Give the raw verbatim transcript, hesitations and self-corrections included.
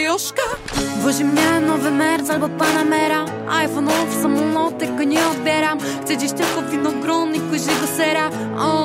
Joszka? Wozi mnie nowy Merc albo Panamera, iPhone'ów, samolot, tego nie odbieram. Chcę gdzieś tylko winogron i koziego sera. O,